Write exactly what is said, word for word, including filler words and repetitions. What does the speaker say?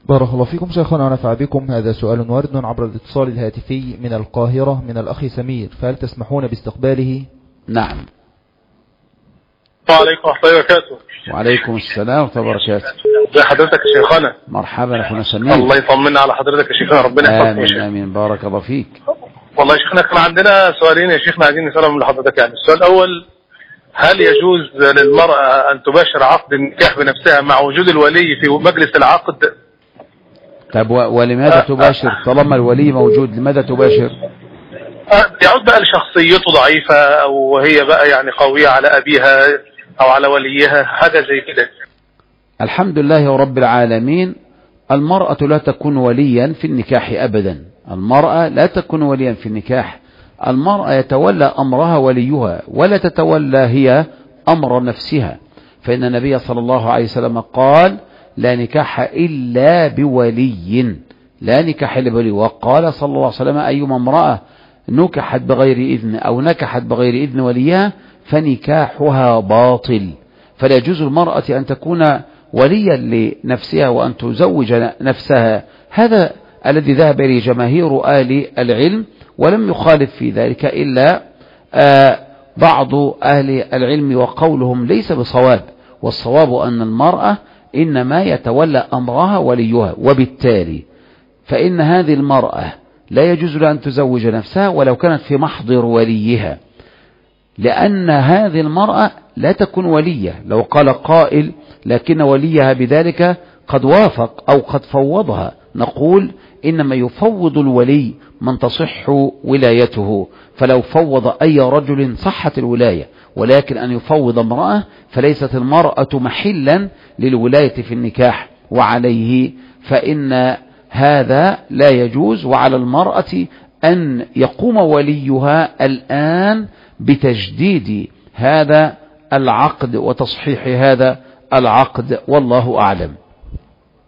بارك الله فيكم شيخنا ونفع بكم. هذا سؤال وارد عبر الاتصال الهاتفي من القاهرة من الأخ سمير، فهل تسمحون باستقباله؟ نعم. وعليكم ورحمة الله وبركاته. وعليكم السلام ورحمة الله وبركاته. ازي حضرتك يا شيخنا؟ مرحبا اخونا سمير. الله يطمنا على حضرتك يا شيخنا، ربنا يحفظك. امين امين بارك الله فيك. والله يا شيخنا كان عندنا سؤالين يا شيخنا عايزين نسألهم لحضرتك. يعني السؤال الأول، هل يجوز للمرأة أن تباشر عقد النكاح بنفسها مع وجود الولي في مجلس العقد؟ طب ولماذا تباشر طالما الولي موجود؟ لماذا تباشر؟ يعود بقى لشخصيته ضعيفة، أو هي بقى يعني قوية على أبيها أو على وليها، حاجة زي كده. الحمد لله رب العالمين. المرأة لا تكون وليا في النكاح أبدا. المرأة لا تكون وليا في النكاح. المرأة يتولى أمرها وليها، ولا تتولى هي أمر نفسها. فإن النبي صلى الله عليه وسلم قال: لا نكاح إلا بولي، لا نكاح إلا بولي. وقال صلى الله عليه وسلم: أيما امرأة نكحت بغير إذن أو نكحت بغير إذن وليها فنكاحها باطل. فلا يجوز المرأة أن تكون وليا لنفسها وأن تزوج نفسها. هذا الذي ذهب إليه جماهير أهل العلم، ولم يخالف في ذلك إلا بعض أهل العلم، وقولهم ليس بصواب. والصواب أن المرأة إنما يتولى أمرها وليها، وبالتالي فإن هذه المرأة لا يجوز لها أن تزوج نفسها ولو كانت في محضر وليها، لأن هذه المرأة لا تكون ولية. لو قال قائل: لكن وليها بذلك قد وافق أو قد فوضها، نقول: إنما يفوض الولي من تصح ولايته. فلو فوض أي رجل صحت الولاية، ولكن أن يفوض امرأة فليست المرأة محلا للولاية في النكاح، وعليه فإن هذا لا يجوز. وعلى المرأة أن يقوم وليها الآن بتجديد هذا العقد وتصحيح هذا العقد، والله أعلم.